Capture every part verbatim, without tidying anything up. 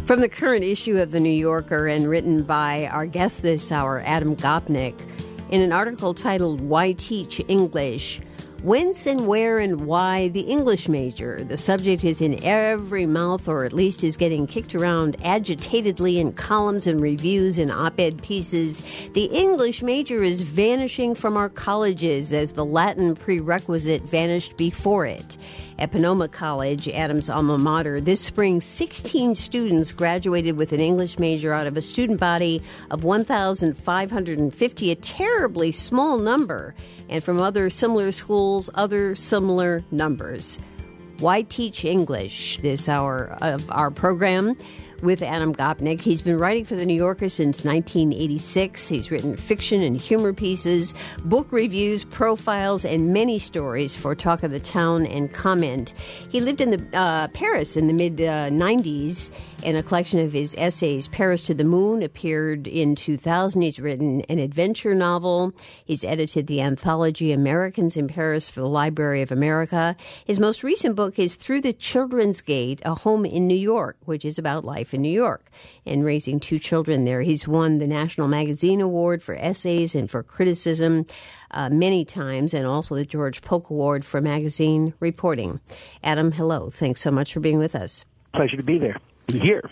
From the current issue of The New Yorker and written by our guest this hour, Adam Gopnik, in an article titled, Why Teach English? Whence and where and why the English major? The subject is in every mouth, or at least is getting kicked around agitatedly in columns and reviews and op-ed pieces. The English major is vanishing from our colleges as the Latin prerequisite vanished before it. At Pomona College, Adam's alma mater, this spring, sixteen students graduated with an English major out of a student body of one thousand five hundred fifty, a terribly small number. And from other similar schools, other similar numbers. Why Teach English? This hour of our program with Adam Gopnik. He's been writing for The New Yorker since nineteen eighty-six. He's written fiction and humor pieces, book reviews, profiles, and many stories for Talk of the Town and Comment. He lived in the uh, Paris in the mid-nineties, and a collection of his essays, Paris to the Moon, appeared in two thousand. He's written an adventure novel. He's edited the anthology Americans in Paris for the Library of America. His most recent book is Through the Children's Gate, A Home in New York, which is about life in New York and raising two children there. He's won the National Magazine Award for essays and for criticism uh, many times, and also the George Polk Award for magazine reporting. Adam, hello. Thanks so much for being with us. Pleasure to be there. Here.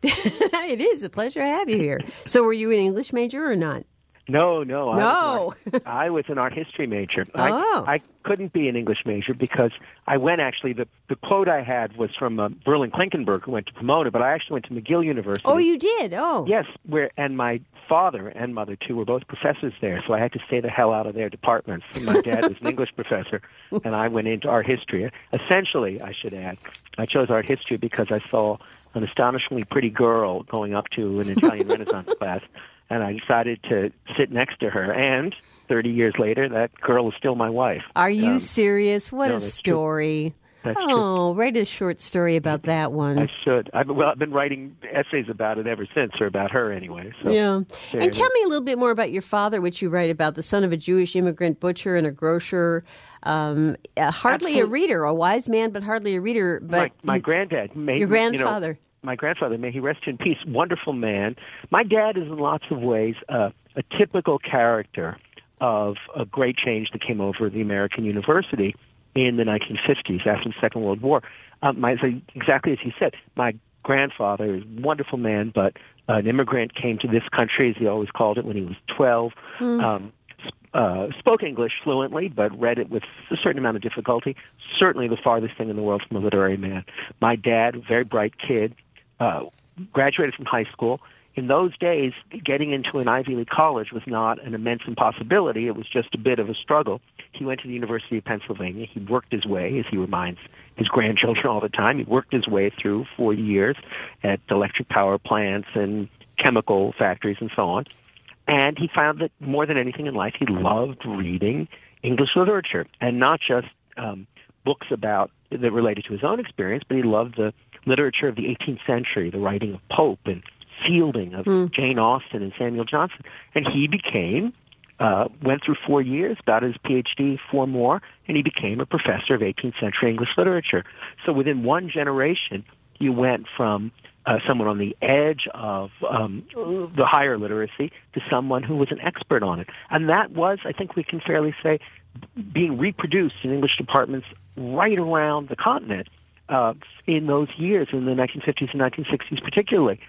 It is a pleasure to have you here. So were you an English major or not? No, no. No. I was, an art, I was an art history major. Oh. I, I couldn't be an English major because I went actually, the, the quote I had was from uh, Berlin Klinkenberg, who went to Pomona, but I actually went to McGill University. Oh, you did? Oh. Yes, where and my father and mother, too, were both professors there, so I had to stay the hell out of their departments. And my dad was an English professor, and I went into art history. Essentially, I should add, I chose art history because I saw an astonishingly pretty girl going up to an Italian Renaissance class, and I decided to sit next to her, and thirty years later, that girl is still my wife. Are you um, serious? What no, a story. That's oh, true. write a short story about that one. I should. I've, well, I've been writing essays about it ever since, or about her anyway. So yeah. And tell me a little bit more about your father, which you write about, the son of a Jewish immigrant butcher and a grocer, um, uh, hardly Absolutely. a reader, a wise man, but hardly a reader. But my, my you, granddad. Made, your grandfather. You know, my grandfather, may he rest in peace, wonderful man. My dad is in lots of ways uh, a typical character of a great change that came over the American university in the nineteen fifties after the Second World War. Um, my, so exactly as he said, my grandfather is a wonderful man, but an immigrant came to this country, as he always called it, when he was twelve. Mm. Um, Uh, spoke English fluently, but read it with a certain amount of difficulty. Certainly the farthest thing in the world from a literary man. My dad, a very bright kid, uh, graduated from high school. In those days, getting into an Ivy League college was not an immense impossibility. It was just a bit of a struggle. He went to the University of Pennsylvania. He worked his way, as he reminds his grandchildren all the time. He worked his way through four years at electric power plants and chemical factories and so on. And he found that more than anything in life, he loved reading English literature, and not just um, books about that related to his own experience, but he loved the literature of the eighteenth century, the writing of Pope and Fielding, of mm. Jane Austen and Samuel Johnson. And he became, uh, went through four years, got his P H D, four more, and he became a professor of eighteenth century English literature. So within one generation, you went from Uh, someone on the edge of um, the higher literacy to someone who was an expert on it. And that was, I think we can fairly say, being reproduced in English departments right around the continent uh, in those years, in the nineteen fifties and nineteen sixties particularly.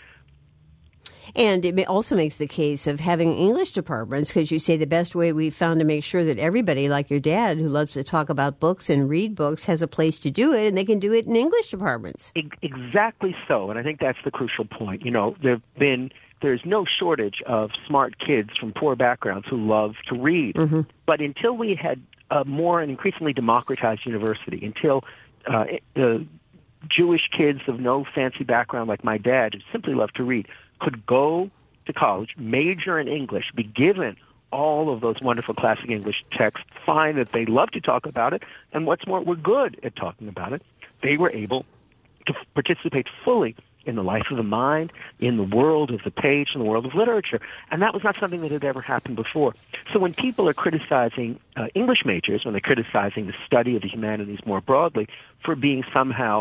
And it also makes the case of having English departments, because you say the best way we've found to make sure that everybody, like your dad, who loves to talk about books and read books, has a place to do it, and they can do it in English departments. Exactly so, and I think that's the crucial point. You know, there've been there's no shortage of smart kids from poor backgrounds who love to read. Mm-hmm. But until we had a more and increasingly democratized university, until uh, the Jewish kids of no fancy background like my dad, who simply loved to read, could go to college, major in English, be given all of those wonderful classic English texts, find that they love to talk about it, and what's more, were good at talking about it, they were able to participate fully in the life of the mind, in the world of the page, in the world of literature. And that was not something that had ever happened before. So when people are criticizing uh, English majors, when they're criticizing the study of the humanities more broadly for being somehow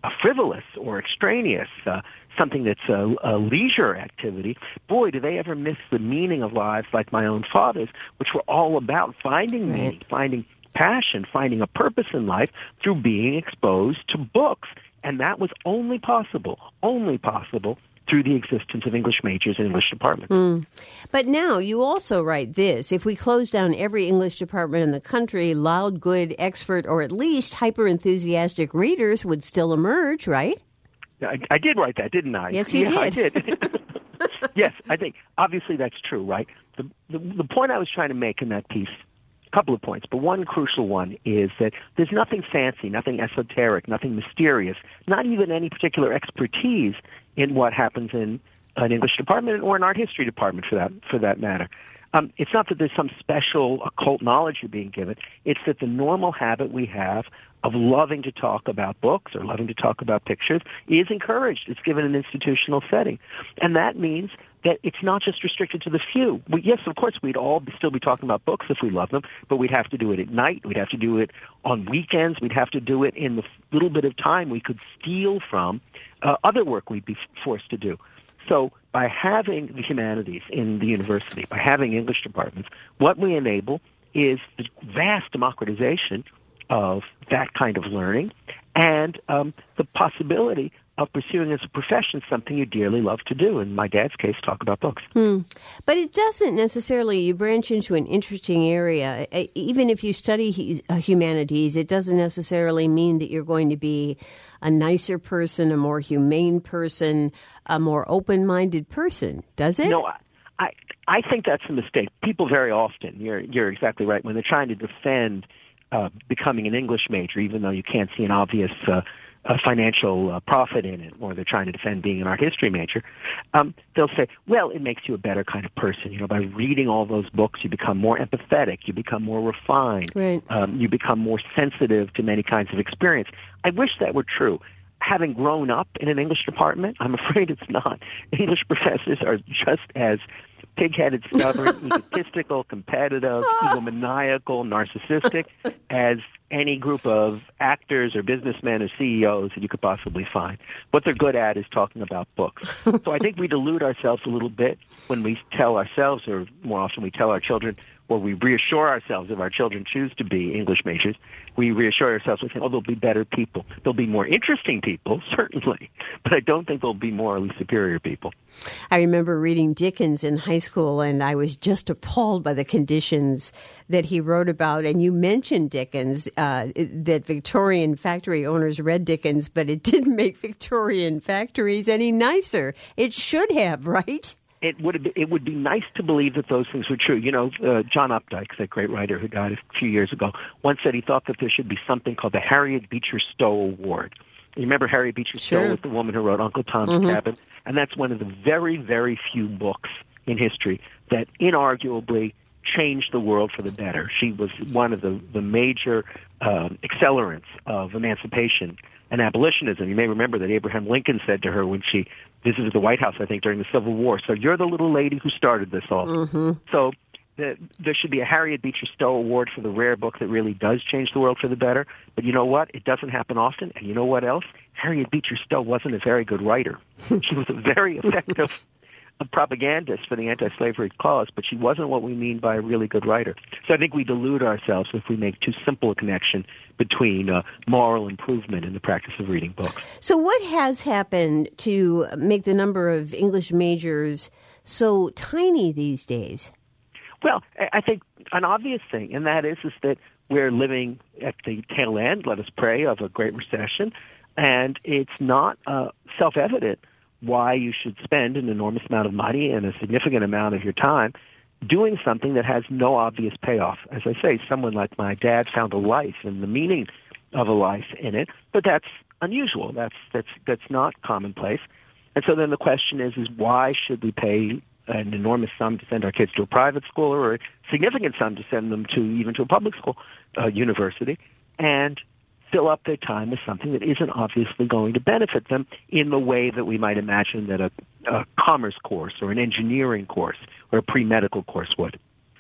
a frivolous or extraneous, uh, something that's a, a leisure activity, boy, do they ever miss the meaning of lives like my own father's, which were all about finding right. meaning, finding passion, finding a purpose in life through being exposed to books. And that was only possible, only possible through the existence of English majors and English departments. Mm. But now you also write this: if we close down every English department in the country, loud, good, expert, or at least hyper-enthusiastic readers would still emerge, right? I, I did write that, didn't I? Yes, you yeah, did. I did. Yes, I think obviously that's true, right? The, the the point I was trying to make in that piece, a couple of points, but one crucial one is that there's nothing fancy, nothing esoteric, nothing mysterious, not even any particular expertise in what happens in an English department or an art history department for that for that matter. Um, it's not that there's some special occult knowledge you're being given. It's that the normal habit we have of loving to talk about books or loving to talk about pictures is encouraged. It's given an institutional setting. And that means that it's not just restricted to the few. We, yes, of course, we'd all be, still be talking about books if we love them, but we'd have to do it at night. We'd have to do it on weekends. We'd have to do it in the little bit of time we could steal from uh, other work we'd be forced to do. So by having the humanities in the university, by having English departments, what we enable is the vast democratization of that kind of learning and um, the possibility of pursuing as a profession something you dearly love to do. In my dad's case, talk about books. Hmm. But it doesn't necessarily, you branch into an interesting area. Even if you study humanities, it doesn't necessarily mean that you're going to be a nicer person, a more humane person, a more open-minded person, does it? No, I, I think that's a mistake. People very often, you're, you're exactly right, when they're trying to defend uh, becoming an English major, even though you can't see an obvious uh, a financial uh, profit in it, or they're trying to defend being an art history major, um, they'll say, well, it makes you a better kind of person. You know, by reading all those books, you become more empathetic, you become more refined, right. um, you become more sensitive to many kinds of experience. I wish that were true. Having grown up in an English department, I'm afraid it's not. English professors are just as pig-headed, stubborn, egotistical, competitive, egomaniacal, narcissistic as any group of actors or businessmen or C E Os that you could possibly find. What they're good at is talking about books. So I think we delude ourselves a little bit when we tell ourselves, or more often we tell our children, or we reassure ourselves if our children choose to be English majors, we reassure ourselves with, oh, they'll be better people. They'll be more interesting people, certainly, but I don't think they'll be morally superior people. I remember reading Dickens in high school, and I was just appalled by the conditions that he wrote about. And you mentioned Dickens, uh, that Victorian factory owners read Dickens, but it didn't make Victorian factories any nicer. It should have, right? It would it would be nice to believe that those things were true. You know, uh, John Updike, that great writer who died a few years ago, once said he thought that there should be something called the Harriet Beecher Stowe Award. You remember Harriet Beecher Sure. Stowe was the woman who wrote Uncle Tom's Mm-hmm. Cabin, and that's one of the very, very few books in history that inarguably changed the world for the better. She was one of the, the major um, accelerants of emancipation and abolitionism. You may remember that Abraham Lincoln said to her when she visited the White House, I think, during the Civil War, so you're the little lady who started this all. Mm-hmm. So the, there should be a Harriet Beecher Stowe Award for the rare book that really does change the world for the better. But you know what? It doesn't happen often. And you know what else? Harriet Beecher Stowe wasn't a very good writer. She was a very effective a propagandist for the anti-slavery cause, but she wasn't what we mean by a really good writer. So I think we delude ourselves if we make too simple a connection between uh, moral improvement and the practice of reading books. So what has happened to make the number of English majors so tiny these days? Well, I think an obvious thing, and that is, is that we're living at the tail end, let us pray, of a great recession, and it's not uh, self-evident why you should spend an enormous amount of money and a significant amount of your time doing something that has no obvious payoff. As I say, someone like my dad found a life and the meaning of a life in it, but that's unusual. That's that's that's not commonplace. And so then the question is, is why should we pay an enormous sum to send our kids to a private school, or a significant sum to send them to even to a public school, uh, university, and fill up their time with something that isn't obviously going to benefit them in the way that we might imagine that a, a commerce course or an engineering course or a pre-medical course would.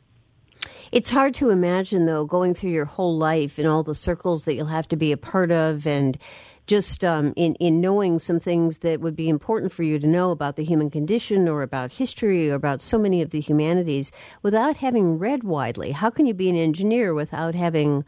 It's hard to imagine, though, going through your whole life and all the circles that you'll have to be a part of and just um, in, in knowing some things that would be important for you to know about the human condition or about history or about so many of the humanities without having read widely. How can you be an engineer without having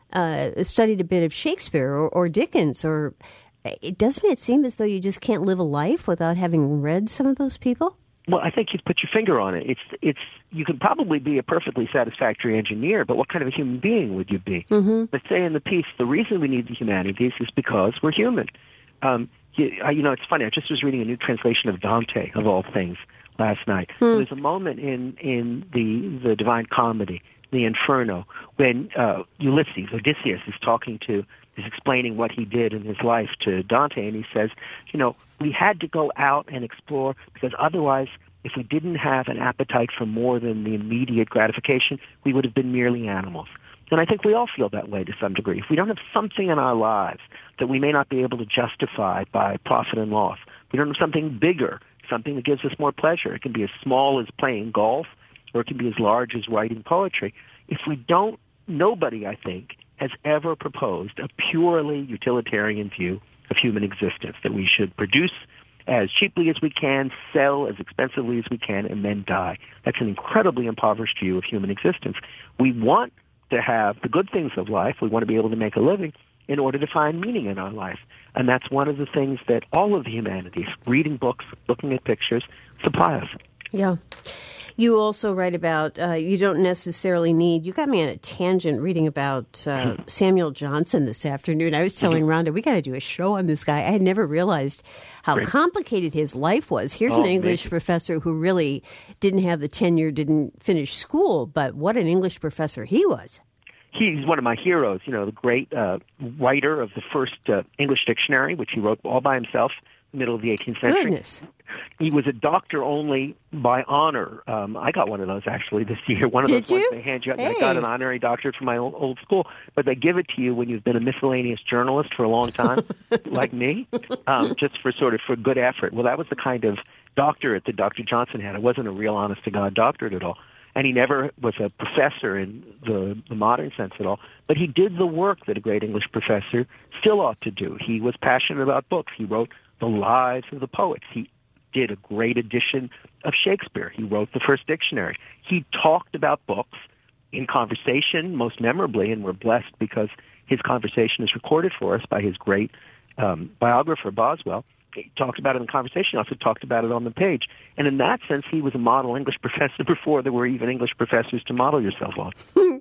uh, studied a bit of Shakespeare or, or Dickens? Or it, doesn't it seem as though you just can't live a life without having read some of those people? Well, I think you've put your finger on it. It's it's you can probably be a perfectly satisfactory engineer, but what kind of a human being would you be? Mm-hmm. Let's say in the piece, the reason we need the humanities is because we're human. Um, you, you know, it's funny. I just was reading a new translation of Dante, of all things, last night. Hmm. There's a moment in in the the Divine Comedy, the Inferno, when uh, Ulysses, Odysseus, is talking to. is explaining what he did in his life to Dante, and he says, you know, we had to go out and explore because otherwise, if we didn't have an appetite for more than the immediate gratification, we would have been merely animals. And I think we all feel that way to some degree. If we don't have something in our lives that we may not be able to justify by profit and loss, we don't have something bigger, something that gives us more pleasure. It can be as small as playing golf, or it can be as large as writing poetry. If we don't, nobody, I think, has ever proposed a purely utilitarian view of human existence, that we should produce as cheaply as we can, sell as expensively as we can, and then die. That's an incredibly impoverished view of human existence. We want to have the good things of life. We want to be able to make a living in order to find meaning in our life. And that's one of the things that all of the humanities, reading books, looking at pictures, supply us. Yeah. You also write about, uh, you don't necessarily need, you got me on a tangent reading about uh, Samuel Johnson this afternoon. I was telling Rhonda, we got to do a show on this guy. I had never realized how Great. complicated his life was. Here's oh, an English amazing. professor who really didn't have the tenure, didn't finish school, but what an English professor he was. He's one of my heroes, you know, the great uh, writer of the first uh, English dictionary, which he wrote all by himself, middle of the eighteenth century. Goodness. He was a doctor only by honor. Um, I got one of those actually this year. One of Did those you? ones they hand you. Hey. I got an honorary doctorate from my old, old school, but they give it to you when you've been a miscellaneous journalist for a long time, like me, um, just for sort of for good effort. Well, that was the kind of doctorate that Doctor Johnson had. It wasn't a real honest to God doctorate at all. And he never was a professor in the, the modern sense at all. But he did the work that a great English professor still ought to do. He was passionate about books. He wrote the lives of the poets. He did a great edition of Shakespeare. He wrote the first dictionary. He talked about books in conversation, most memorably, and we're blessed because his conversation is recorded for us by his great um, biographer, Boswell. He talked about it in conversation. He also talked about it on the page. And in that sense, he was a model English professor before there were even English professors to model yourself on.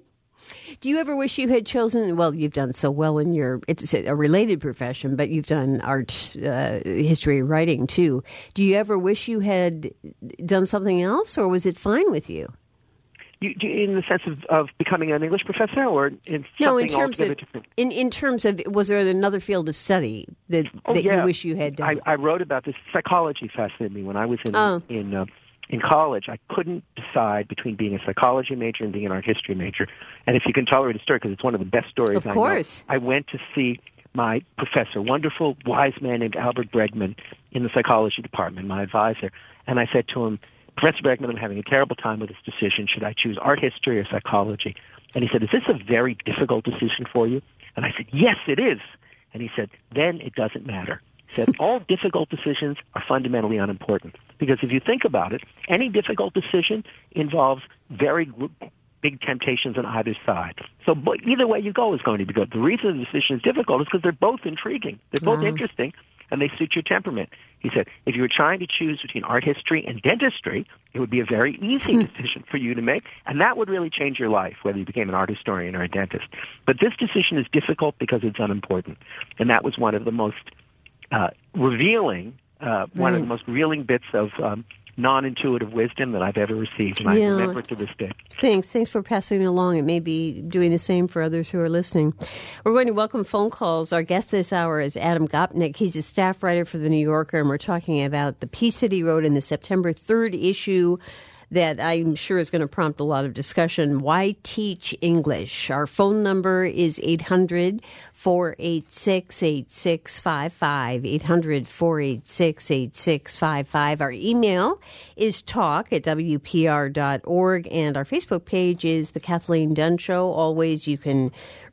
Do you ever wish you had chosen, well, you've done so well in your, it's a related profession, but you've done art, uh, history, writing too. Do you ever wish you had done something else, or was it fine with you? You, in the sense of, of becoming an English professor, or in something no, in terms altogether of, different? In, in terms of, was there another field of study that, oh, that yeah. you wish you had done? I, I wrote about this. Psychology fascinated me when I was in oh. in uh, in college. I couldn't decide between being a psychology major and being an art history major. And if you can tolerate a story, because it's one of the best stories of I course. know, I went to see my professor, wonderful, wise man named Albert Bregman in the psychology department, my advisor. And I said to him, Professor Bregman, I'm having a terrible time with this decision. Should I choose art history or psychology? And he said, is this a very difficult decision for you? And I said, yes, it is. And he said, then it doesn't matter. He said, all difficult decisions are fundamentally unimportant. Because if you think about it, any difficult decision involves very big temptations on either side. So but either way you go is going to be good. The reason the decision is difficult is because they're both intriguing. They're both uh-huh. interesting, and they suit your temperament. He said, if you were trying to choose between art history and dentistry, it would be a very easy decision for you to make, and that would really change your life, whether you became an art historian or a dentist. But this decision is difficult because it's unimportant, and that was one of the most uh, revealing, uh, one right. of the most revealing bits of um, non-intuitive wisdom that I've ever received, and yeah. I remember it to this day. Thanks. Thanks for passing it along. It may be doing the same for others who are listening. We're going to welcome phone calls. Our guest this hour is Adam Gopnik. He's a staff writer for The New Yorker, and we're talking about the piece that he wrote in the September third issue that I'm sure is going to prompt a lot of discussion. Why Teach English? Our phone number is eight hundred, four eight six, eight six five five, eight hundred, four eight six, eight six five five. Our email is talk at W P R dot org, and our Facebook page is The Kathleen Dunn Show. Always you can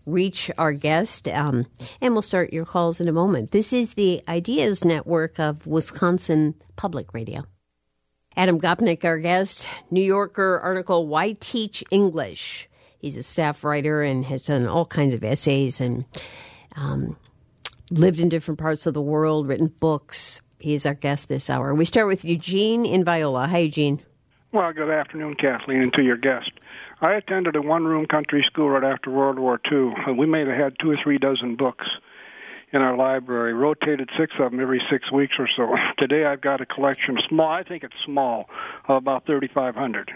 reach our guest, um, and we'll start your calls in a moment. This is the Ideas Network of Wisconsin Public Radio. Adam Gopnik, our guest, New Yorker article, Why Teach English? He's a staff writer and has done all kinds of essays and um, lived in different parts of the world, written books. He is our guest this hour. We start with Eugene in Viola. Hi, Eugene. Well, good afternoon, Kathleen, and to your guest. I attended a one-room country school right after World War Two. We may have had two or three dozen books in our library, rotated six of them every six weeks or so. Today I've got a collection, small, I think it's small, of about thirty-five hundred.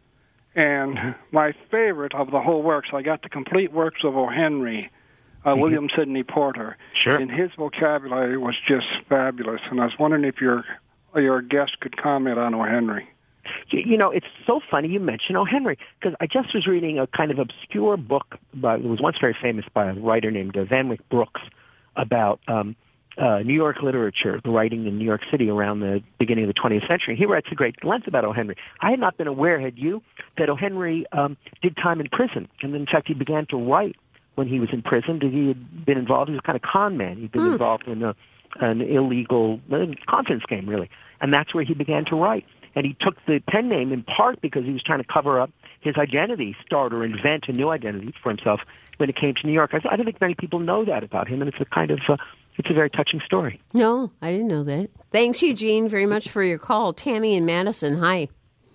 And my favorite of the whole works, I got the complete works of O. Henry, uh, mm-hmm. William Sidney Porter. Sure. And his vocabulary was just fabulous. And I was wondering if your your guest could comment on O. Henry. You know, it's so funny you mention O. Henry, because I just was reading a kind of obscure book, by, it was once very famous by a writer named uh, Van Wyck Brooks, about um, uh, New York literature, the writing in New York City around the beginning of the twentieth century. He writes a great length about O. Henry. I had not been aware, had you, that O. Henry um, did time in prison. And in fact, he began to write when he was in prison. He had been involved, he was a kind of con man. He'd been mm. involved in a, an illegal uh, confidence game, really. And that's where he began to write. And he took the pen name in part because he was trying to cover up his identity, start or invent a new identity for himself when it came to New York. I, I don't think many people know that about him, and it's a kind of, uh, it's a very touching story. No, I didn't know that. Thanks, Eugene, very much for your call. Tammy in Madison, hi.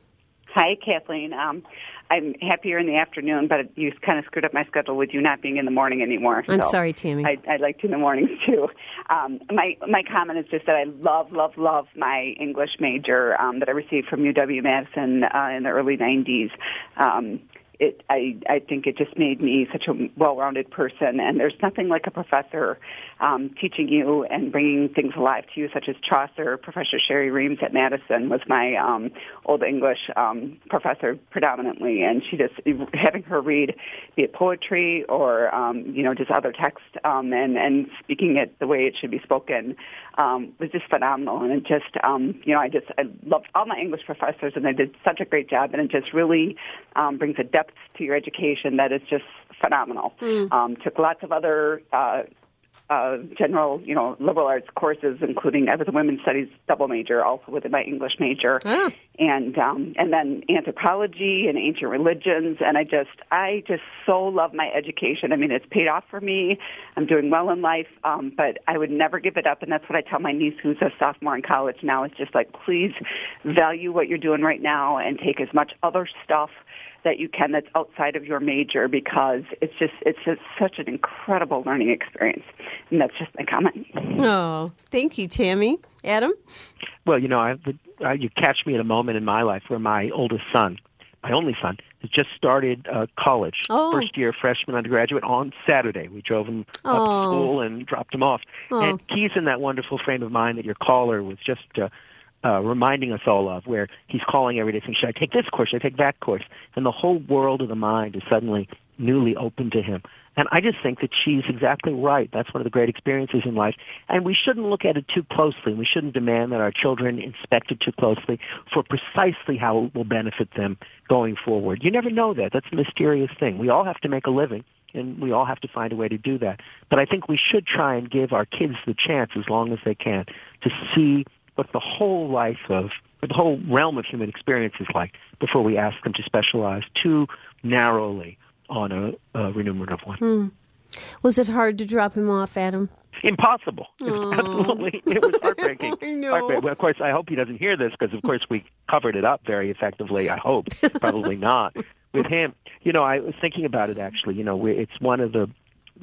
Hi, Kathleen. Um, I'm happier in the afternoon, but you kind of screwed up my schedule with you not being in the morning anymore. I'm so sorry, Tammy. I, I liked you in the mornings, too. Um, my my comment is just that I love, love, love my English major um, that I received from U W-Madison uh, in the early nineties. Um, it, I, I think it just made me such a well-rounded person, and there's nothing like a professor um, teaching you and bringing things alive to you, such as Chaucer. Professor Sherry Reams at Madison was my um, Old English um, professor predominantly, and she just, having her read, be it poetry or, um, you know, just other text, um, and, and speaking it the way it should be spoken, um, was just phenomenal. And it just, um, you know, I just, I loved all my English professors, and they did such a great job, and it just really um, brings a depth to your education that is just phenomenal. Mm. Um, took lots of other uh, uh, general, you know, liberal arts courses, including I was a women's studies double major, also within my English major, mm. and um, and then anthropology and ancient religions. And I just, I just so love my education. I mean, it's paid off for me. I'm doing well in life, um, but I would never give it up. And that's what I tell my niece, who's a sophomore in college now. It's just like, please value what you're doing right now and take as much other stuff that you can that's outside of your major, because it's just it's just such an incredible learning experience. And that's just my comment. Oh, thank you, Tammy. Adam? Well, you know, I, I, you catch me at a moment in my life where my oldest son, my only son, has just started uh, college, oh. first year freshman undergraduate on Saturday. We drove him oh. up to school and dropped him off. Oh. And he's in that wonderful frame of mind that your caller was just uh, Uh, reminding us all of, where he's calling every day saying, should I take this course, should I take that course? And the whole world of the mind is suddenly newly open to him. And I just think that she's exactly right. That's one of the great experiences in life. And we shouldn't look at it too closely. We shouldn't demand that our children inspect it too closely for precisely how it will benefit them going forward. You never know that. That's a mysterious thing. We all have to make a living, and we all have to find a way to do that. But I think we should try and give our kids the chance, as long as they can, to see what the whole life of, what the whole realm of human experience is like before we ask them to specialize too narrowly on a, a remunerative one. Hmm. Was it hard to drop him off, Adam? Impossible. It was absolutely, it was heartbreaking. I know. Heartbreaking. Well, of course, I hope he doesn't hear this, because, of course, we covered it up very effectively, I hope. Probably not. With him, you know, I was thinking about it, actually. You know, we, it's one of the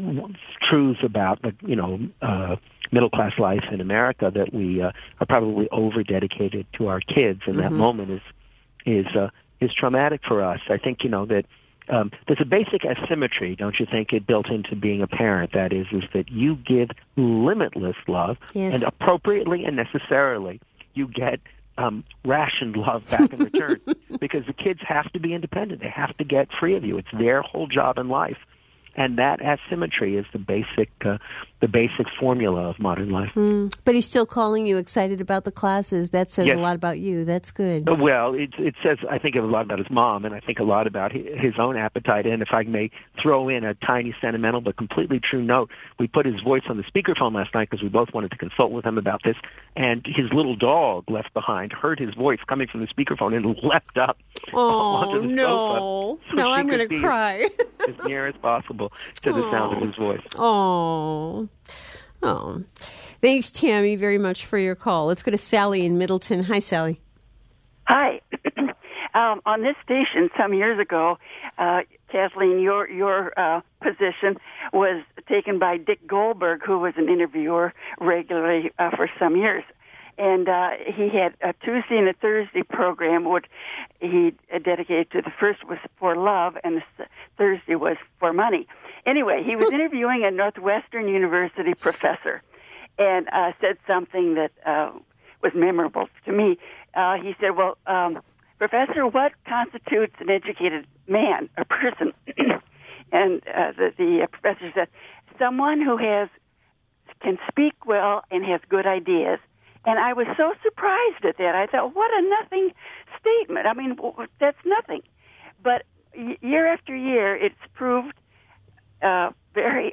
truths about, you know, uh, middle-class life in America, that we uh, are probably over-dedicated to our kids, and mm-hmm. that moment is is uh, is traumatic for us. I think, you know, that um, there's a basic asymmetry, don't you think, it built into being a parent, that is, is that you give limitless love, yes. and appropriately and necessarily you get um, rationed love back in return, because the kids have to be independent. They have to get free of you. It's their whole job in life. And that asymmetry is the basic uh, the basic formula of modern life. Mm. But he's still calling you excited about the classes. That says Yes. a lot about you. That's good. Well, it, it says, I think, a lot about his mom, and I think a lot about his own appetite. And if I may throw in a tiny sentimental but completely true note, we put his voice on the speakerphone last night because we both wanted to consult with him about this, and his little dog left behind heard his voice coming from the speakerphone and leapt up Oh, onto the no. sofa. So No, she I'm could going to be cry. as near as possible to the sound of his voice. Oh. Oh. Thanks, Tammy, very much for your call. Let's go to Sally in Middleton. Hi, Sally. Hi. um, on this station some years ago, uh, Kathleen, your your uh, position was taken by Dick Goldberg, who was an interviewer regularly uh, for some years. And uh, he had a Tuesday and a Thursday program, which he dedicated to. The first was for love, and the Thursday was for money. Anyway, he was interviewing a Northwestern University professor, and uh, said something that uh, was memorable to me. Uh, he said, well, um, Professor, what constitutes an educated man, a person? and uh, the, the professor said, someone who has can speak well and has good ideas. And I was so surprised at that. I thought, what a nothing statement. I mean, that's nothing. But year after year, it's proved uh, very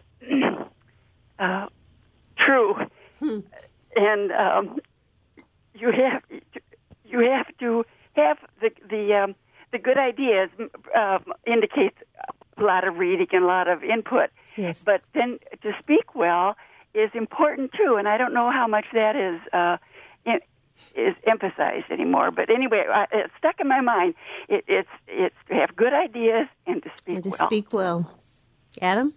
uh, true. Hmm. And um, you have you have to have the the um, the good ideas. Uh, indicates a lot of reading and a lot of input. Yes. But then to speak well is important too, and I don't know how much that is uh, in, is emphasized anymore. But anyway, I, it's stuck in my mind. It, it's it's to have good ideas and to speak and to well. speak well. Adam?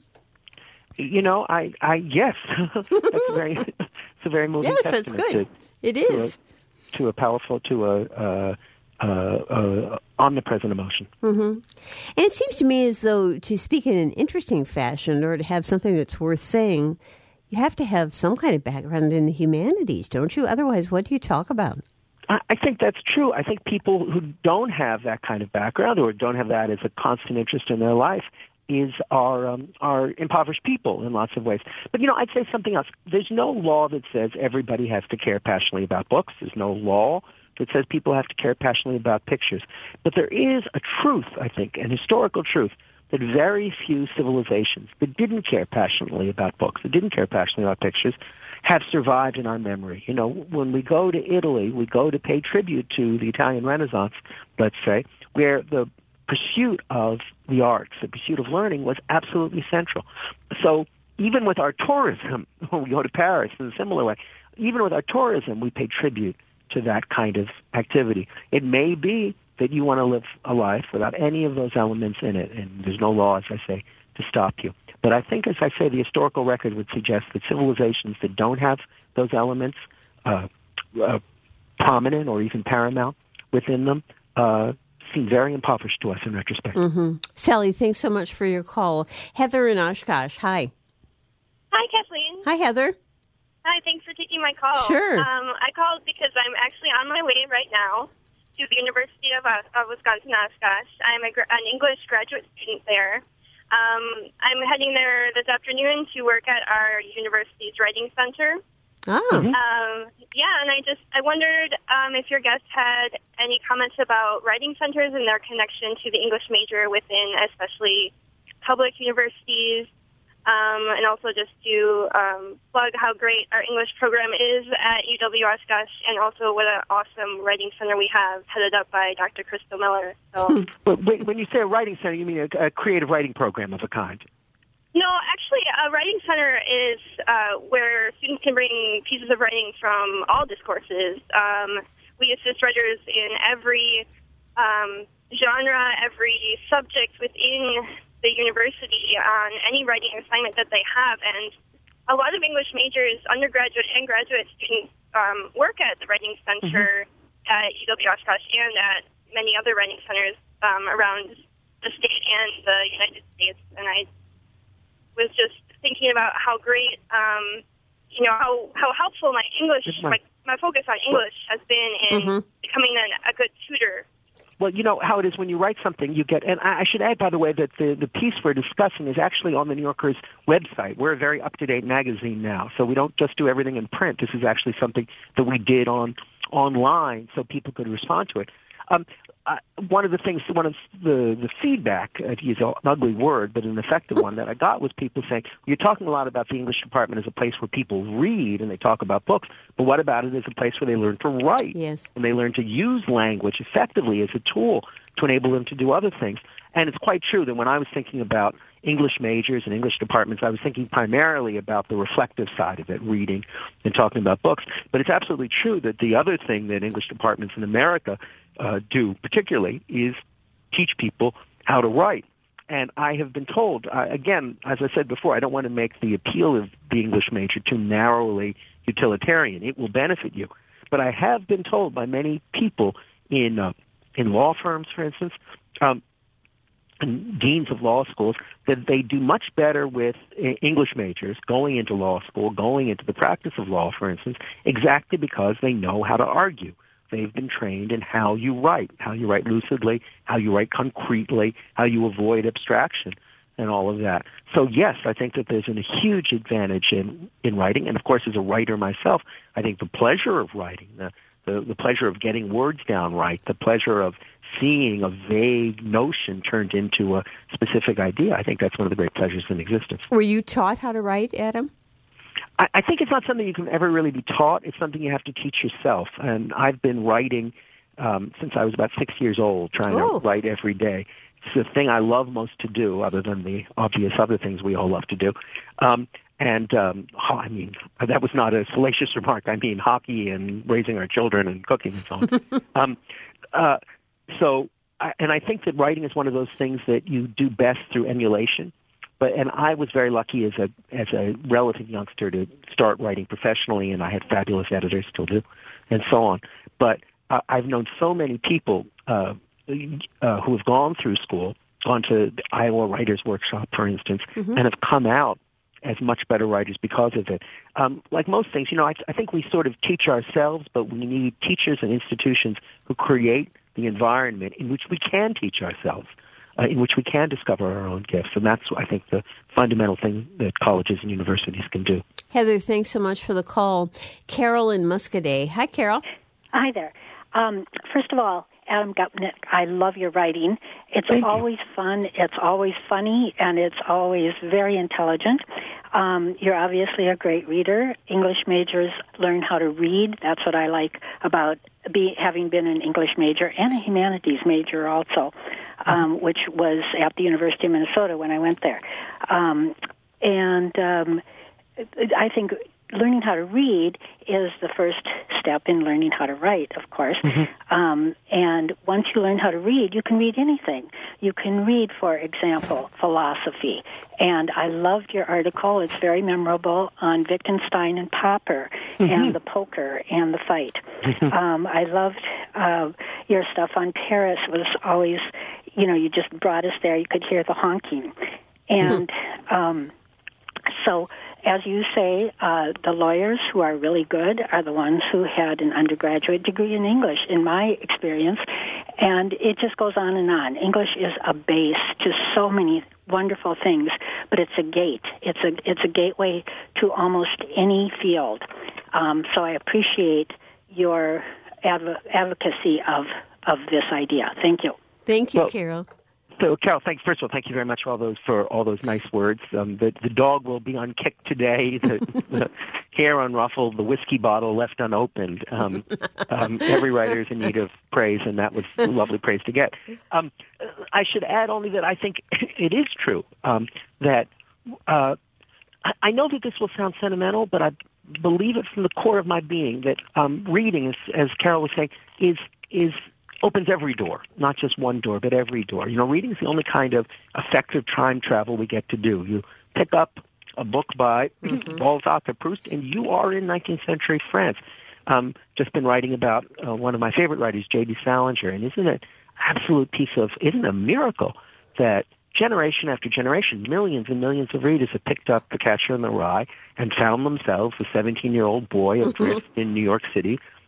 You know, I, I yes, that's a very, it's a very moving Yes, testament. that's good. To, it is to a, to a powerful, to a uh, uh, uh, omnipresent emotion. Mm-hmm. And it seems to me as though to speak in an interesting fashion or to have something that's worth saying, you have to have some kind of background in the humanities, don't you? Otherwise, what do you talk about? I think that's true. I think people who don't have that kind of background or don't have that as a constant interest in their life is are um, are impoverished people in lots of ways. But, you know, I'd say something else. There's no law that says everybody has to care passionately about books. There's no law that says people have to care passionately about pictures. But there is a truth, I think, an historical truth, that very few civilizations that didn't care passionately about books, that didn't care passionately about pictures, have survived in our memory. You know, when we go to Italy, we go to pay tribute to the Italian Renaissance, let's say, where the pursuit of the arts, the pursuit of learning was absolutely central. So even with our tourism, when we go to Paris in a similar way, even with our tourism, we pay tribute to that kind of activity. It may be that you want to live a life without any of those elements in it, and there's no law, as I say, to stop you. But I think, as I say, the historical record would suggest that civilizations that don't have those elements uh, uh, prominent or even paramount within them uh, seem very impoverished to us in retrospect. Mm-hmm. Sally, thanks so much for your call. Heather in Oshkosh, hi. Hi, Kathleen. Hi, Heather. Hi, thanks for taking my call. Sure. Um, I called because I'm actually on my way right now to the University of, uh, of Wisconsin-Oshkosh. I'm a, an English graduate student there. Um, I'm heading there this afternoon to work at our university's writing center. Oh. Mm-hmm. Um, yeah, and I just I wondered um, if your guest had any comments about writing centers and their connection to the English major within, especially public universities. Um, and also just to um, plug how great our English program is at U W-Oshkosh, and also what an awesome writing center we have, headed up by Doctor Crystal Miller. So, But when you say a writing center, you mean a, a creative writing program of a kind? no, actually, a writing center is uh, where students can bring pieces of writing from all discourses. Um, we assist writers in every um, genre, every subject within the university on any writing assignment that they have, and a lot of English majors, undergraduate and graduate students, um, work at the Writing Center mm-hmm. at U W-Oshkosh and at many other writing centers um, around the state and the United States. And I was just thinking about how great, um, you know, how, how helpful my English, my, my focus on English has been in mm-hmm. becoming an, a good tutor. Well, Well, you know how it is when you write something, you get, and I should add, by the way, that the, the piece we're discussing is actually on the New Yorker's website. We're a very up-to-date magazine now, so we don't just do everything in print. This is actually something that we did on online so people could respond to it. Um, uh, one of the things, one of the, the feedback, uh, to use an ugly word, but an effective one that I got was people saying, you're talking a lot about the English department as a place where people read and they talk about books, but what about it as a place where they learn to write? Yes. And they learn to use language effectively as a tool to enable them to do other things. And it's quite true that when I was thinking about English majors and English departments, I was thinking primarily about the reflective side of it, reading and talking about books. But it's absolutely true that the other thing that English departments in America uh, do particularly is teach people how to write. And I have been told, uh, again, as I said before, I don't want to make the appeal of the English major too narrowly utilitarian. It will benefit you. But I have been told by many people in uh, in law firms, for instance, um, and deans of law schools, that they do much better with English majors going into law school, going into the practice of law, for instance, exactly because they know how to argue. They've been trained in how you write, how you write lucidly, how you write concretely, how you avoid abstraction, and all of that. So, yes, I think that there's a huge advantage in, in writing. And, of course, as a writer myself, I think the pleasure of writing, the, the, the pleasure of getting words down right, the pleasure of seeing a vague notion turned into a specific idea, I think that's one of the great pleasures in existence. Were you taught how to write, Adam? I, I think it's not something you can ever really be taught. It's something you have to teach yourself. And I've been writing um, since I was about six years old, trying oh. to write every day. It's the thing I love most to do, other than the obvious other things we all love to do. Um, and, um, I mean, that was not a salacious remark. I mean hockey and raising our children and cooking and so on. um, uh, so, I, and I think that writing is one of those things that you do best through emulation. But and I was very lucky as a as a relative youngster to start writing professionally, and I had fabulous editors, still do, and so on. But uh, I've known so many people uh, uh, who have gone through school, gone to the Iowa Writers Workshop, for instance, mm-hmm. and have come out as much better writers because of it. Um, like most things, you know, I, I think we sort of teach ourselves, but we need teachers and institutions who create the environment in which we can teach ourselves. Uh, in which we can discover our own gifts. And that's, I think, the fundamental thing that colleges and universities can do. Heather, thanks so much for the call. Carol in Muscadet. Hi, Carol. Hi there. Um, first of all, Adam Gopnik, I love your writing. It's Thank always you. fun, it's always funny, and it's always very intelligent. Um, you're obviously a great reader. English majors learn how to read. That's what I like about be, having been an English major and a humanities major also, um, which was at the University of Minnesota when I went there. Um, and um, I think learning how to read is the first step in learning how to write, of course. Mm-hmm. Um, and once you learn how to read, you can read anything. You can read, for example, philosophy. And I loved your article. It's very memorable on Wittgenstein and Popper mm-hmm. and the poker and the fight. Mm-hmm. Um, I loved uh, your stuff on Paris. It was always, you know, you just brought us there. You could hear the honking. And mm-hmm. um, so... As you say, uh, the lawyers who are really good are the ones who had an undergraduate degree in English, in my experience, and it just goes on and on. English is a base to so many wonderful things, but it's a gate. It's a it's a gateway to almost any field. Um, so I appreciate your adv- advocacy of of this idea. Thank you. Thank you, well, Carol. So, Carol, thanks. First of all, thank you very much for all those for all those nice words. Um, the, the dog will be unkicked today. The, the hair unruffled. The whiskey bottle left unopened. Um, um, every writer is in need of praise, and that was lovely praise to get. Um, I should add only that I think it is true um, that uh, I, I know that this will sound sentimental, but I believe it from the core of my being that um, reading, as, as Carol was saying, is is opens every door, not just one door, but every door. You know, reading is the only kind of effective time travel we get to do. You pick up a book by mm-hmm. Balzac or Proust, and you are in nineteenth century France. Um, just been writing about uh, one of my favorite writers, J D Salinger, and isn't it absolute piece of, isn't it a miracle that generation after generation, millions and millions of readers have picked up The Catcher in the Rye and found themselves a seventeen-year-old boy adrift mm-hmm. in New York City,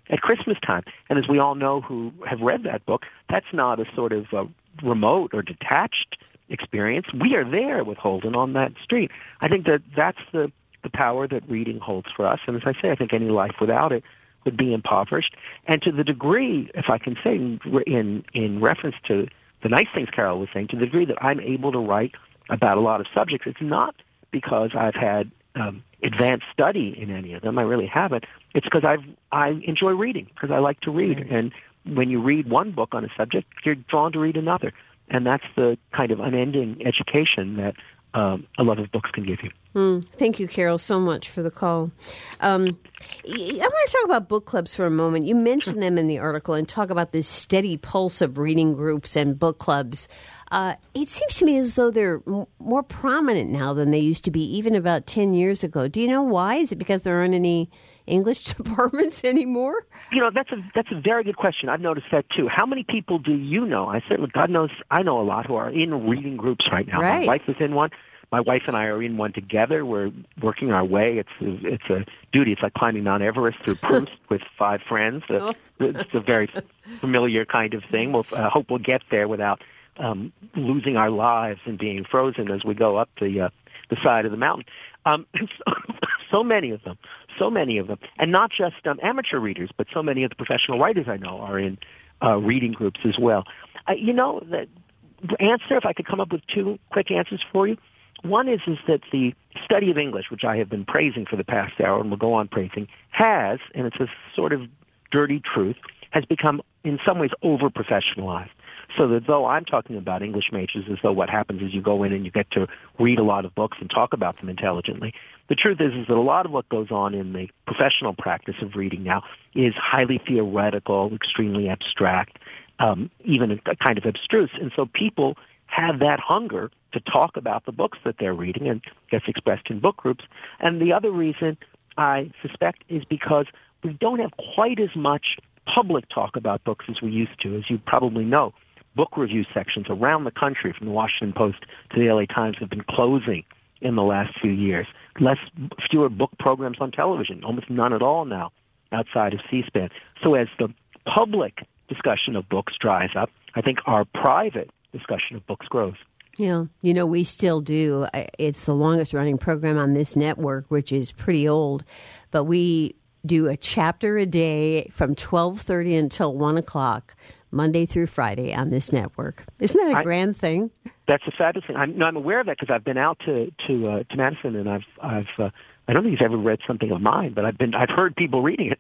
at Christmas time. And as we all know who have read that book, that's not a sort of uh, remote or detached experience. We are there with Holden on that street. I think that that's the, the power that reading holds for us. And as I say, I think any life without it would be impoverished. And to the degree, if I can say in in reference to the nice things Carol was saying, to the degree that I'm able to write about a lot of subjects, it's not because I've had um, advanced study in any of them. I really haven't. It's because I've I enjoy reading, because I like to read. Mm-hmm. And when you read one book on a subject, you're drawn to read another. And that's the kind of unending education that um, a love of books can give you. Mm, thank you, Carol, so much for the call. Um, I want to talk about book clubs for a moment. You mentioned them in the article and talk about this steady pulse of reading groups and book clubs. Uh, it seems to me as though they're m- more prominent now than they used to be, even about ten years ago. Do you know why? Is it because there aren't any English departments anymore? You know, that's a that's a very good question. I've noticed that too. How many people do you know? I certainly, God knows, I know a lot who are in reading groups right now. Right. My wife is in one. My wife and I are in one together. We're working our way. It's a, it's a duty. It's like climbing Mount Everest through Proust with five friends. Uh, it's a very familiar kind of thing. We'll uh, hope we'll get there without um, losing our lives and being frozen as we go up the uh, the side of the mountain. Um, so, so many of them, so many of them, and not just um, amateur readers, but so many of the professional writers I know are in uh, reading groups as well. Uh, you know, the answer, if I could come up with two quick answers for you. One is is that the study of English, which I have been praising for the past hour and will go on praising, has, and it's a sort of dirty truth, has become in some ways over-professionalized. So that though I'm talking about English majors as though what happens is you go in and you get to read a lot of books and talk about them intelligently, the truth is, is that a lot of what goes on in the professional practice of reading now is highly theoretical, extremely abstract, um, even a, a kind of abstruse. And so people have that hunger to talk about the books that they're reading, and gets expressed in book groups. And the other reason, I suspect, is because we don't have quite as much public talk about books as we used to. As you probably know, book review sections around the country, from the Washington Post to the L A Times, have been closing in the last few years. Less, fewer book programs on television, almost none at all now outside of C-SPAN. So as the public discussion of books dries up, I think our private discussion of books grows. Yeah, you know, we still do. It's the longest running program on this network, which is pretty old, but we do a chapter a day from twelve thirty until one o'clock, Monday through Friday on this network. Isn't that a I, grand thing? That's a fabulous thing. I'm, no, I'm aware of that because I've been out to to, uh, to Madison, and I've I've uh, I don't think he's ever read something of mine, but I've been I've heard people reading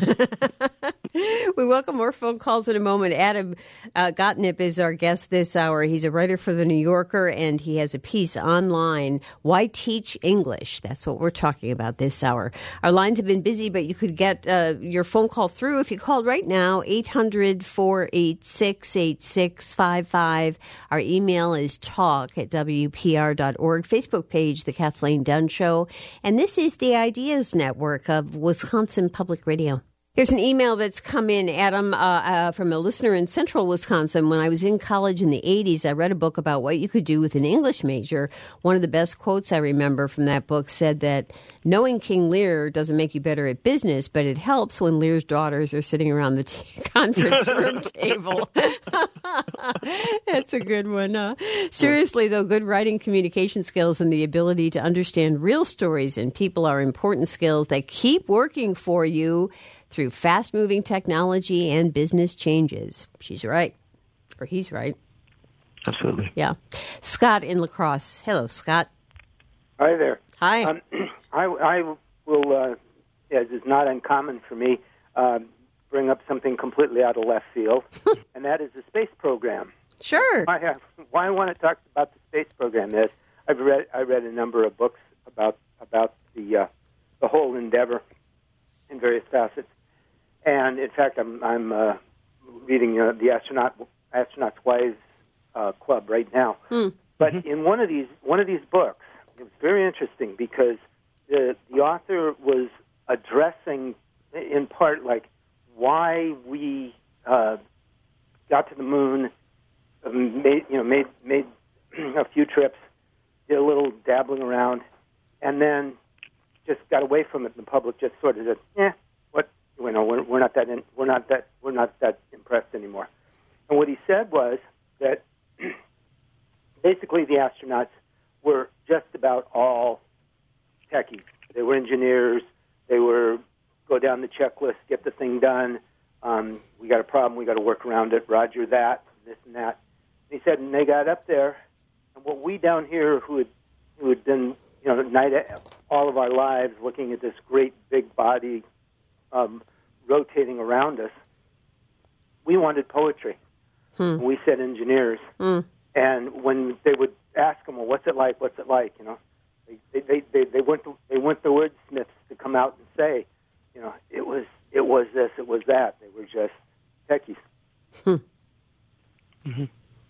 it. We welcome more phone calls in a moment. Adam uh, Gopnik is our guest this hour. He's a writer for The New Yorker, and he has a piece online, Why Teach English? That's what we're talking about this hour. Our lines have been busy, but you could get uh, your phone call through if you called right now, eight hundred, four eight six, eight six five five. Our email is talk at w p r dot org. Facebook page, The Kathleen Dunn Show. And this is the Ideas Network of Wisconsin Public Radio. Here's an email that's come in, Adam, uh, uh, from a listener in central Wisconsin. When I was in college in the eighties, I read a book about what you could do with an English major. One of the best quotes I remember from that book said that knowing King Lear doesn't make you better at business, but it helps when Lear's daughters are sitting around the t- conference room table. That's a good one. Huh? Seriously, though, good writing, communication skills, and the ability to understand real stories and people are important skills that keep working for you through fast-moving technology and business changes. She's right. Or he's right. Absolutely. Yeah. Scott in La Crosse. Hello, Scott. Hi there. Hi. Um, I, I will, uh, as is not uncommon for me, uh, bring up something completely out of left field, and that is the space program. Sure. Why, uh, why I want to talk about the space program is I've read I read a number of books about about the uh, the whole endeavor in various facets. And in fact, I'm I'm uh, reading uh, the astronaut astronauts' wives uh, club right now. Mm. But mm-hmm. in one of these one of these books, it was very interesting because the the author was addressing, in part, like why we uh, got to the moon, made you know made made a few trips, did a little dabbling around, and then just got away from it. And the public just sort of said, "Yeah, what you know, we're, we're not that in, not that we're not that impressed anymore. And what he said was that basically the astronauts were just about all techies. They were engineers. They were go down the checklist, get the thing done. Um, we got a problem. We got to work around it. Roger that, this and that. And he said, and they got up there, and what we down here who had who had been, you know, night all of our lives looking at this great big body um, rotating around us, we wanted poetry. Hmm. We said engineers. Hmm. And when they would ask them, well, what's it like? What's it like? You know, they they they, they went to, they went the wordsmiths to come out and say, you know, it was it was this, it was that. They were just techies. Hmm. Mm-hmm.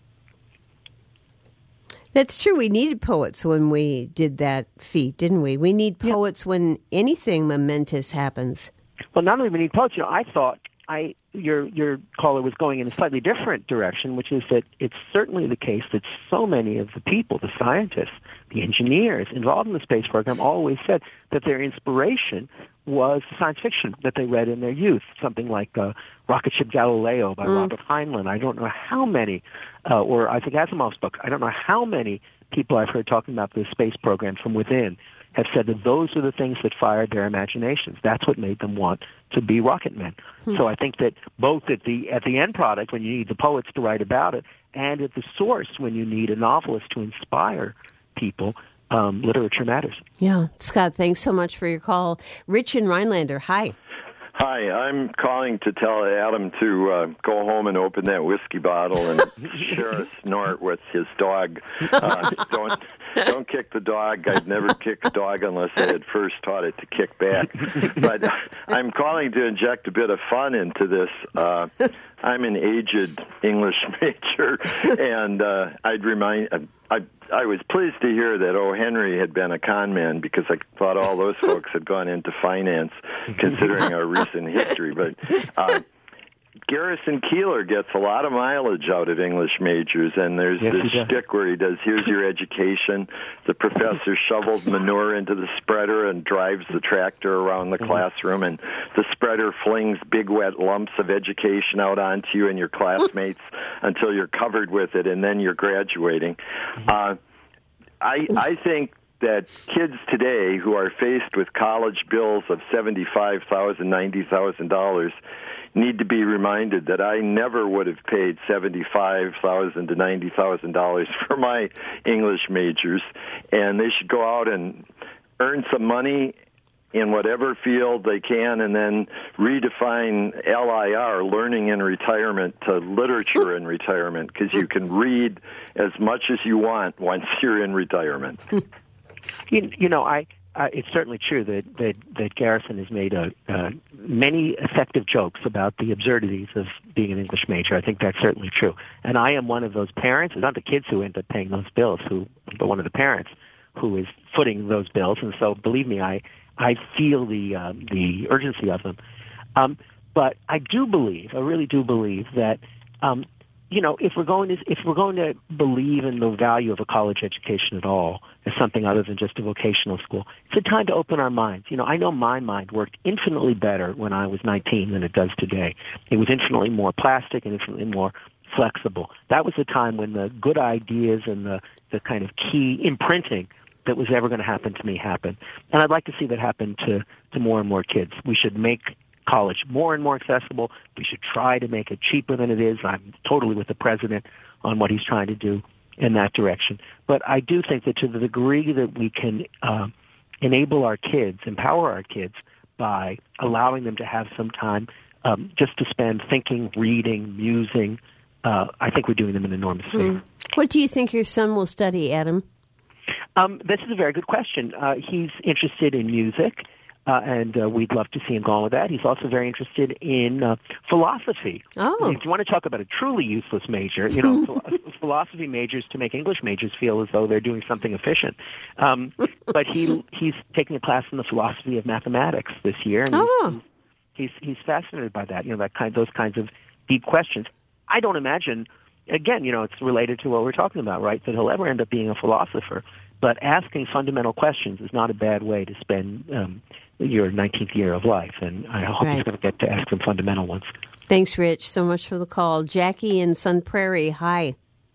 That's true. We needed poets when we did that feat, didn't we? We need poets yeah. when anything momentous happens. Well, not only we need poets, you know, I thought I your your caller was going in a slightly different direction, which is that it's certainly the case that so many of the people, the scientists, the engineers involved in the space program always said that their inspiration was science fiction that they read in their youth, something like uh, Rocket Ship Galileo by mm. Robert Heinlein. I don't know how many, uh, or Isaac Asimov's book, I don't know how many people I've heard talking about the space program from within have said that those are the things that fired their imaginations. That's what made them want to be rocket men. Hmm. So I think that both at the at the end product, when you need the poets to write about it, and at the source, when you need a novelist to inspire people, um, literature matters. Yeah. Scott, thanks so much for your call. Rich in Rhinelander, hi. Hi, I'm calling to tell Adam to uh, go home and open that whiskey bottle and share a snort with his dog. Uh, don't don't kick the dog. I'd never kick a dog unless I had first taught it to kick back. But I'm calling to inject a bit of fun into this. Uh, I'm an aged English major, and uh, I'd remind. I I was pleased to hear that O. Henry had been a con man, because I thought all those folks had gone into finance, considering our recent history. But uh, Garrison Keillor gets a lot of mileage out of English majors, and there's yes, this shtick where he does, here's your education. The professor shovels manure into the spreader and drives the tractor around the mm-hmm. classroom, and the spreader flings big wet lumps of education out onto you and your classmates until you're covered with it, and then you're graduating. Mm-hmm. Uh, I, I think that kids today who are faced with college bills of seventy-five thousand dollars, ninety thousand dollars need to be reminded that I never would have paid seventy-five thousand dollars to ninety thousand dollars for my English majors, and they should go out and earn some money in whatever field they can, and then redefine L I R, learning in retirement, to literature in retirement, because you can read as much as you want once you're in retirement. You, you know, I uh, it's certainly true that, that, that Garrison has made a, uh, many effective jokes about the absurdities of being an English major. I think that's certainly true. And I am one of those parents, not the kids who end up paying those bills, who, but one of the parents who is footing those bills. And so, believe me, I, I feel the, uh, the urgency of them. Um, but I do believe, I really do believe that, um, you know, if we're going to if we're going to believe in the value of a college education at all as something other than just a vocational school, it's a time to open our minds. You know, I know my mind worked infinitely better when I was nineteen than it does today. It was infinitely more plastic and infinitely more flexible. That was the time when the good ideas and the, the kind of key imprinting that was ever going to happen to me happened. And I'd like to see that happen to, to more and more kids. We should make college more and more accessible. We should try to make it cheaper than it is. I'm totally with the president on what he's trying to do in that direction. But I do think that to the degree that we can uh, enable our kids, empower our kids by allowing them to have some time um, just to spend thinking, reading, musing, uh, I think we're doing them an enormous favor. Mm. What do you think your son will study, Adam? Um, this is a very good question. Uh, he's interested in music. Uh, and uh, we'd love to see him go on with that. He's also very interested in uh, philosophy. Oh. If you want to talk about a truly useless major, you know, ph- philosophy majors to make English majors feel as though they're doing something efficient. Um, but he he's taking a class in the philosophy of mathematics this year, and oh. he's, he's he's fascinated by that. You know, that kind those kinds of deep questions. I don't imagine. Again, you know, it's related to what we're talking about, right? That he'll ever end up being a philosopher. But asking fundamental questions is not a bad way to spend um, your nineteenth year of life. And I hope Right. he's going to get to ask some fundamental ones. Thanks, Rich, so much for the call. Jackie in Sun Prairie, hi.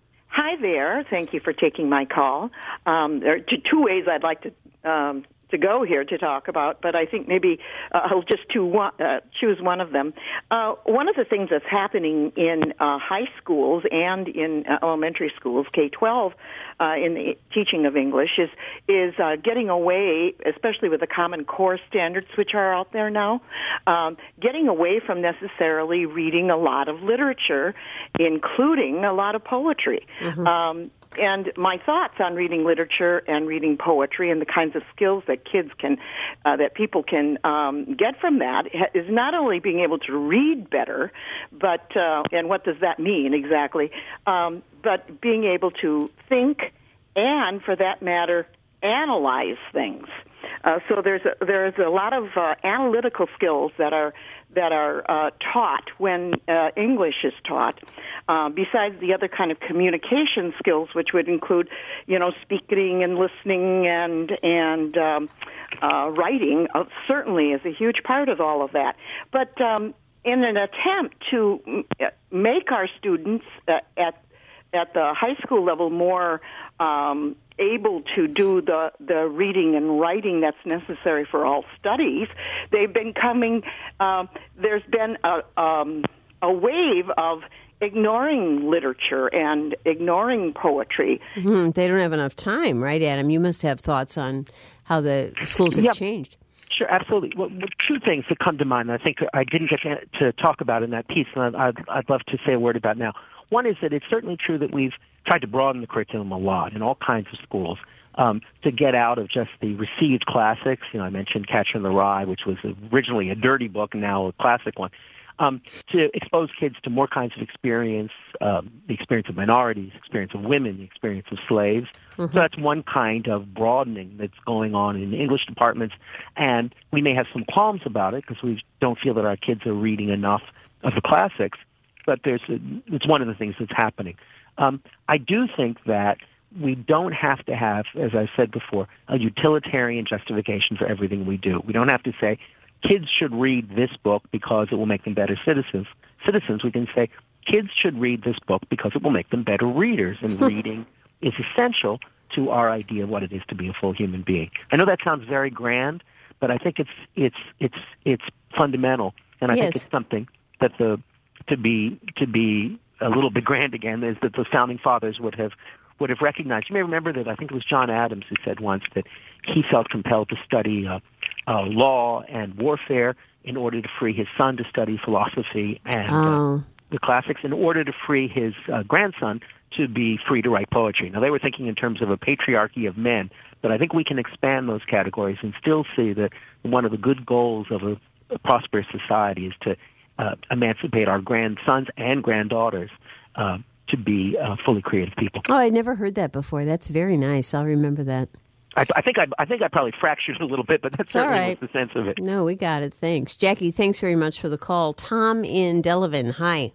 Hi there. Thank you for taking my call. Um, there are two, two ways I'd like to um, to go here to talk about, but I think maybe uh, I'll just to one, uh, choose one of them. Uh, one of the things that's happening in uh, high schools and in uh, elementary schools, K twelve, uh, in the teaching of English, is is uh, getting away, especially with the Common Core standards which are out there now, um, getting away from necessarily reading a lot of literature, including a lot of poetry. Mm-hmm. Um, And my thoughts on reading literature and reading poetry and the kinds of skills that kids can, uh, that people can um, get from that is not only being able to read better, but uh, and what does that mean exactly? Um, but being able to think and, for that matter, analyze things. Uh, so there's a, there's a lot of uh, analytical skills that are that are uh, taught when uh, English is taught. Uh, besides the other kind of communication skills, which would include, you know, speaking and listening and and um, uh, writing, uh, certainly is a huge part of all of that. But um, in an attempt to make our students uh, at at the high school level more um, able to do the, the reading and writing that's necessary for all studies, they've been coming, um, there's been a, um, a wave of ignoring literature and ignoring poetry. Mm-hmm. They don't have enough time, right, Adam? You must have thoughts on how the schools have Yep. changed. Sure, absolutely. Well, two things that come to mind that I think I didn't get to, to talk about in that piece, and I'd, I'd love to say a word about now. One is that it's certainly true that we've tried to broaden the curriculum a lot in all kinds of schools um, to get out of just the received classics. You know, I mentioned Catcher in the Rye, which was originally a dirty book and now a classic one, um, to expose kids to more kinds of experience, um, the experience of minorities, experience of women, the experience of slaves. Mm-hmm. So that's one kind of broadening that's going on in English departments, and we may have some qualms about it because we don't feel that our kids are reading enough of the classics. But there's a, it's one of the things that's happening. Um, I do think that we don't have to have, as I said before, a utilitarian justification for everything we do. We don't have to say kids should read this book because it will make them better citizens. Citizens, we can say kids should read this book because it will make them better readers, and reading is essential to our idea of what it is to be a full human being. I know that sounds very grand, but I think it's it's it's it's fundamental, and I yes. think it's something that the to be to be a little bit grand again is that the founding fathers would have would have recognized. You may remember that I think it was John Adams who said once that he felt compelled to study uh, uh, law and warfare in order to free his son to study philosophy and oh. uh, the classics, in order to free his uh, grandson to be free to write poetry. Now, they were thinking in terms of a patriarchy of men, but I think we can expand those categories and still see that one of the good goals of a, a prosperous society is to Uh, emancipate our grandsons and granddaughters uh, to be uh, fully creative people. Oh, I never heard that before. That's very nice. I'll remember that. I, I think I, I think I probably fractured a little bit, but that's certainly all right. was the sense of it. No, we got it. Thanks, Jackie. Thanks very much for the call. Tom in Delavan. Hi.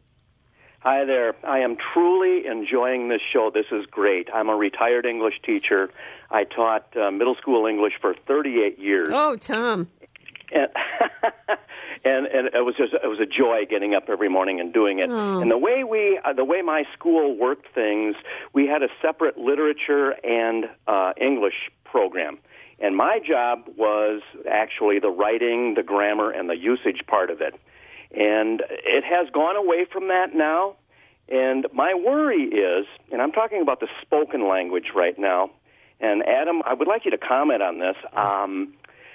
Hi there. I am truly enjoying this show. This is great. I'm a retired English teacher. I taught uh, middle school English for thirty-eight years. Oh, Tom. And, and and it was just it was a joy getting up every morning and doing it. Oh. And the way we uh, the way my school worked things, we had a separate literature and uh, English program. And my job was actually the writing, the grammar, and the usage part of it. And it has gone away from that now. And my worry is, and I'm talking about the spoken language right now, and Adam, I would like you to comment on this. Um,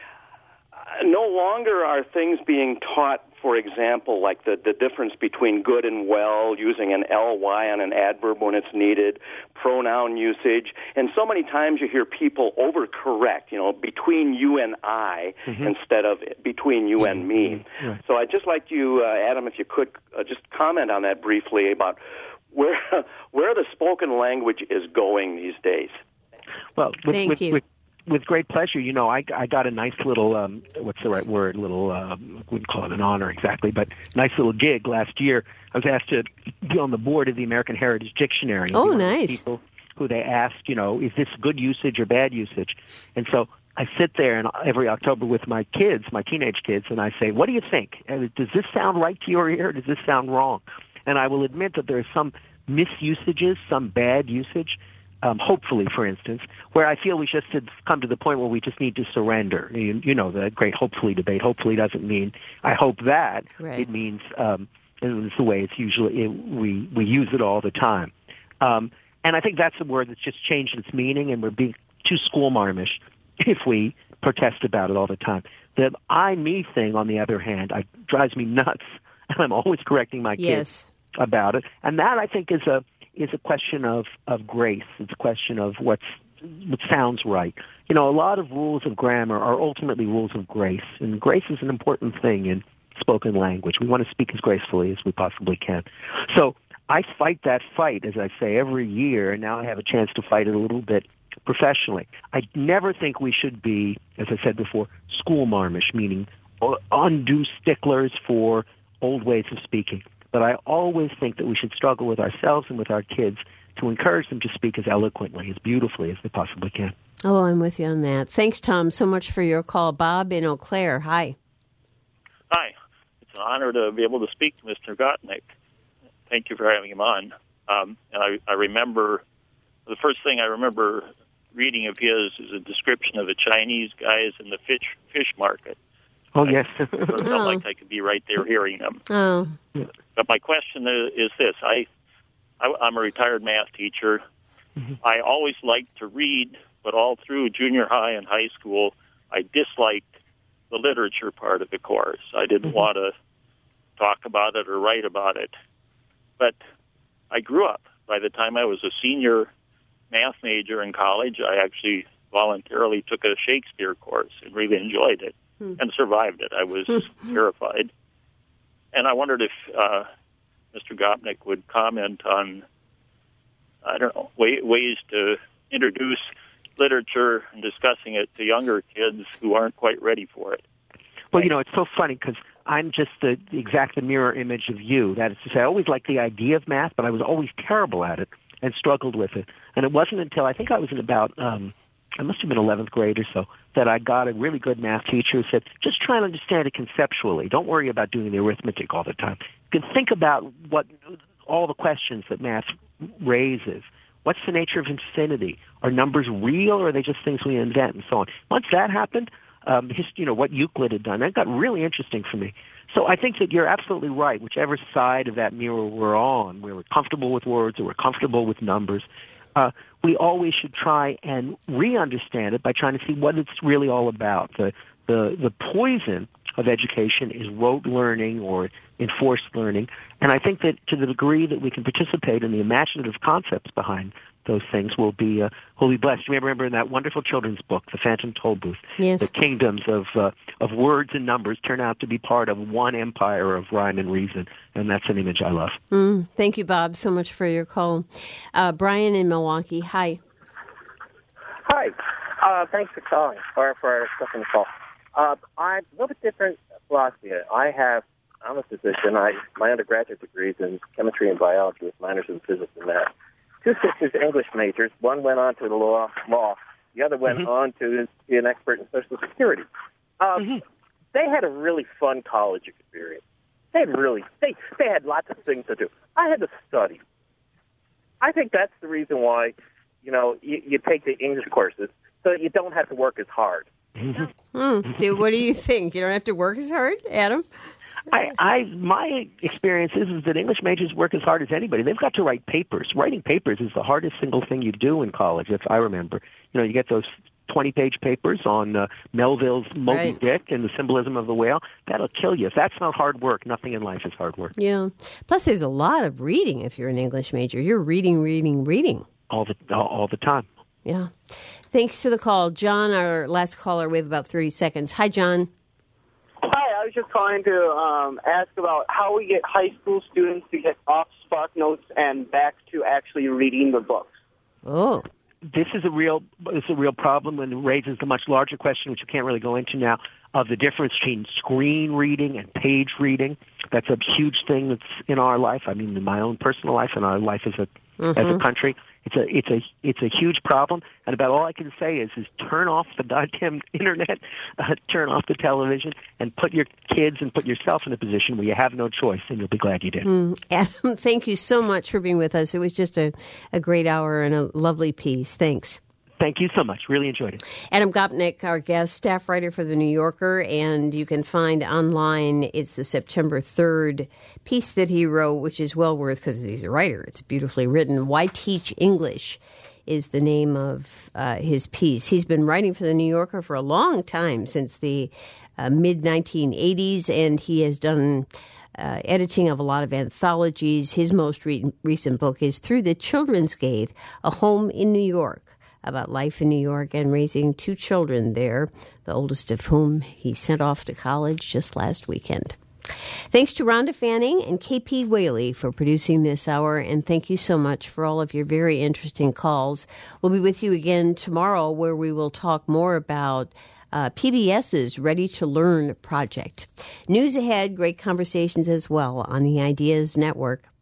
no longer are things being taught, for example, like the, the difference between good and well, using an ly on an adverb when it's needed, pronoun usage, and so many times you hear people overcorrect, you know, between you and I mm-hmm. instead of between you mm-hmm. and me. Right. So I'd just like you, uh, Adam, if you could uh, just comment on that briefly about where where the spoken language is going these days. Well, with, Thank with, you. With, With great pleasure. You know, I, I got a nice little, um, what's the right word, little, um, I wouldn't call it an honor exactly, but nice little gig last year. I was asked to be on the board of the American Heritage Dictionary. Oh, nice. People who they asked, you know, is this good usage or bad usage? And so I sit there and every October with my kids, my teenage kids, and I say, what do you think? Does this sound right to your ear? Or does this sound wrong? And I will admit that there are some misusages, some bad usage, um, hopefully, for instance, where I feel we just have come to the point where we just need to surrender. You, you know, the great hopefully debate. Hopefully doesn't mean I hope that. Right. It means um, it's the way it's usually, it, we, we use it all the time. Um, and I think that's a word that's just changed its meaning, and we're being too schoolmarmish if we protest about it all the time. The I, me thing, on the other hand, I, drives me nuts, and I'm always correcting my kids Yes. about it. And that, I think, is a is a question of, of grace. It's a question of what's, what sounds right. You know, a lot of rules of grammar are ultimately rules of grace, and grace is an important thing in spoken language. We want to speak as gracefully as we possibly can. So I fight that fight, as I say, every year, and now I have a chance to fight it a little bit professionally. I never think we should be, as I said before, schoolmarmish, meaning undue sticklers for old ways of speaking. But I always think that we should struggle with ourselves and with our kids to encourage them to speak as eloquently, as beautifully as they possibly can. Oh, I'm with you on that. Thanks, Tom, so much for your call. Bob in Eau Claire, hi. Hi. It's an honor to be able to speak to Mister Gottnick. Thank you for having him on. Um, and I, I remember, the first thing I remember reading of his is a description of the Chinese guys in the fish fish market. Oh, yes. I felt Oh. like I could be right there hearing them. Oh. But my question is this. I, I, I'm a retired math teacher. Mm-hmm. I always liked to read, but all through junior high and high school, I disliked the literature part of the course. I didn't Mm-hmm. want to talk about it or write about it. But I grew up. By the time I was a senior math major in college, I actually voluntarily took a Shakespeare course and really enjoyed it Hmm. and survived it. I was terrified. And I wondered if uh, Mister Gopnik would comment on, I don't know, way, ways to introduce literature and discussing it to younger kids who aren't quite ready for it. Well, you know, it's so funny because I'm just the, the exact mirror image of you. That is to say, I always liked the idea of math, but I was always terrible at it and struggled with it. And it wasn't until I think I was in about, um, I must have been eleventh grade or so, that I got a really good math teacher who said, just try and understand it conceptually. Don't worry about doing the arithmetic all the time. You can think about what all the questions that math raises. What's the nature of infinity? Are numbers real, or are they just things we invent, and so on? Once that happened, um, his, you know, what Euclid had done, that got really interesting for me. So I think that you're absolutely right. Whichever side of that mirror we're on, where we're comfortable with words or we're comfortable with numbers, uh, we always should try and re-understand it by trying to see what it's really all about. The the the poison of education is rote learning or enforced learning, and I think that to the degree that we can participate in the imaginative concepts behind those things, we'll be uh, we'll be blessed. You may remember in that wonderful children's book, The Phantom Tollbooth, Yes. the kingdoms of uh, of words and numbers turn out to be part of one empire of rhyme and reason, and that's an image I love. Mm, thank you, Bob, so much for your call. Uh, Brian in Milwaukee, hi. Hi. Uh, thanks for calling, or for accepting the call. Uh, I'm a little bit different philosophy. I have, I'm a physician. I my undergraduate degree is in chemistry and biology with minors in physics and math. Two sisters, English majors. One went on to the law. law. The other went Mm-hmm. on to be an expert in Social Security. Um, Mm-hmm. They had a really fun college experience. They had really, they, they had lots of things to do. I had to study. I think that's the reason why, you know, you, you take the English courses so that you don't have to work as hard. Mm, dude, what do you think? You don't have to work as hard, Adam? I, I, my experience is, is that English majors work as hard as anybody. They've got to write papers. Writing papers is the hardest single thing you do in college. That's I remember. You know, you get those twenty-page papers on uh, Melville's Moby Right. Dick and the symbolism of the whale. That'll kill you. If that's not hard work, nothing in life is hard work. Yeah. Plus, there's a lot of reading if you're an English major. You're reading, reading, reading. All the all, all the time. Yeah. Thanks for the call. John, our last caller, we have about thirty seconds. Hi, John. Hi, I was just calling to um, ask about how we get high school students to get off Spark Notes and back to actually reading the books. Oh. This is a real this is a real problem, and it raises the much larger question, which you can't really go into now, of the difference between screen reading and page reading. That's a huge thing that's in our life. I mean, in my own personal life and our life as a mm-hmm. as a country. It's a it's a it's a huge problem, and about all I can say is is turn off the goddamn internet, uh, turn off the television, and put your kids and put yourself in a position where you have no choice, and you'll be glad you did. Mm. Adam, thank you so much for being with us. It was just a, a great hour and a lovely piece. Thanks. Thank you so much. Really enjoyed it. Adam Gopnik, our guest, staff writer for The New Yorker, and you can find online, it's the September third piece that he wrote, which is well worth, because he's a writer, it's beautifully written. Why Teach English is the name of uh, his piece. He's been writing for The New Yorker for a long time, since the uh, mid nineteen eighties, and he has done Uh, editing of a lot of anthologies. His most re- recent book is Through the Children's Gate, A Home in New York, about life in New York and raising two children there, the oldest of whom he sent off to college just last weekend. Thanks to Rhonda Fanning and K P Whaley for producing this hour, and thank you so much for all of your very interesting calls. We'll be with you again tomorrow, where we will talk more about Uh, P B S's Ready to Learn project. News ahead, great conversations as well on the Ideas Network.